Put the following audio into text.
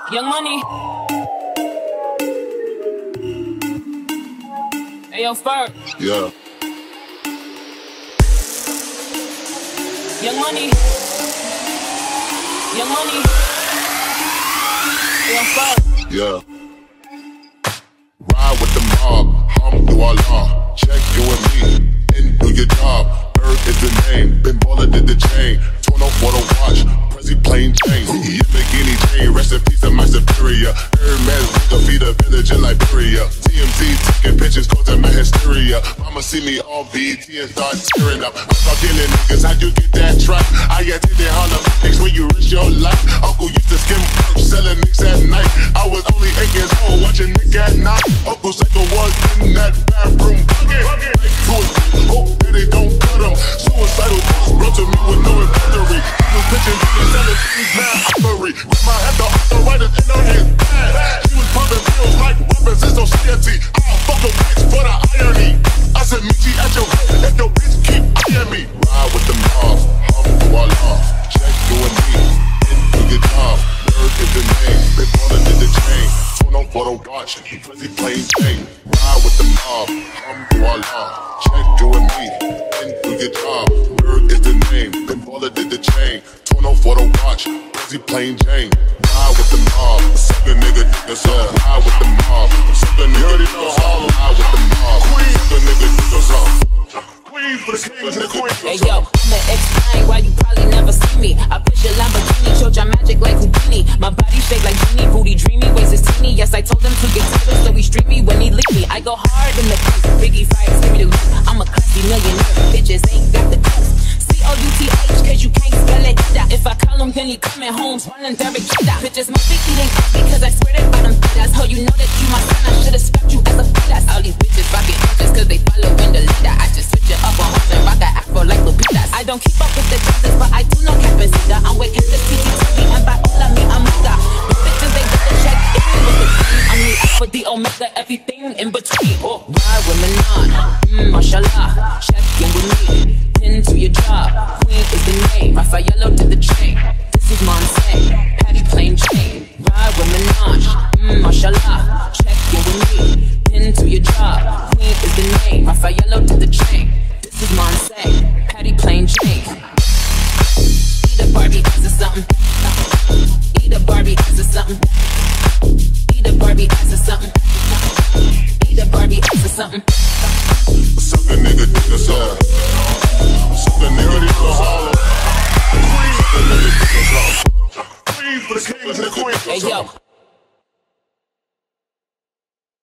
Young Money. Hey, yo, Ferg. Yeah. Young Money. Young Money. Hey, yo, Ferg. Yeah. Ride with the mob, hum through our law. Check you and me, and do your job. Earth is the name, Ben Baller did the chain. Torn off what I watch, Prezi plain Jane. Yamagini chain, rest in peace of my superior. Hermes with the feet of village in Liberia. TMZ taking pictures, causing my hysteria. Mama see me on BET and start tearing up. I'm start killing niggas, how'd you get that truck? I attended Harlem Knicks when you risk your life. Uncle used to skim perch, selling nicks at night. I was only 8 years old, watching Nick at night. Uncle Psycho was in that bathroom bucket. Hope that they don't cut him. Suicidal thoughts brought to me with no inventory. He was pitching things, selling things, mad offery. Grandma had the arthritis in her hands bad. She was pumping pills like weapons in society. I'll fuck a bitch for the irony. I said, meet you at your head if your bitch keep eyeing me. Ride with the mob, hum through our law. Check you and me, into your job. Bird is the name, Ben Baller did the chain. Torn off what I watch, Prezi plain Jane. Ride with the mob, hum through our law. Check you and me, into your job. Bird is the name, Ben Baller did the chain. Torn off what I watch, Prezi plain Jane. Ride with the mob, suck a nigga, niggas up. Ride with the mob, suck a nigga, niggas up. Ride with the mob, suck a nigga, niggas up. Hey yo, I'ma explain why you probably never see me. I push a Lamborghini, show your magic like Houdini. My body shaped like genie, booty dreamy, waist is teeny. Yes, I told him to get tighter, so he stream me when he leave me. I go hard in the face, Biggie fights, give me the loot. I'm a classy millionaire, bitches ain't got the coast. C-O-U-T-H, cause you can't spell it. If I call him, then he coming home, running Derek Jeter. Bitches must be eating because I swear that I them fetas. Ho, you know that you my son, I should've spelled you as a fetus. All these bitches rockin' bitches cause they follow in the leader. I just switch it up on hoes and rock that afro like Lupitas. I don't keep up with the Joneses, but I do know Capacita. I'm with Candace, TTTV, and by all I mean I'm Luda. The bitches, they double check in with the queen. I'm the alpha, the omega, everything in between. Oh, ride with Manon, mashallah, check in with me. Pin to your job, Queen is the name. Raffaello did the chain. This is Monse, Patty plain Jane. Ride with Minaj, mashallah, check in with me. Pin to your job, Queen is the name. Raffaello did the chain. This is Monse, Patty plain Jane. Eat a Barbie, ass or something. Eat a Barbie, ass or something. Eat a Barbie, ass or something. Eat a Barbie, ass or something. Suck a nigga, niggas up. Suck a nigga, niggas up. Suck a nigga, niggas up. Hey yo.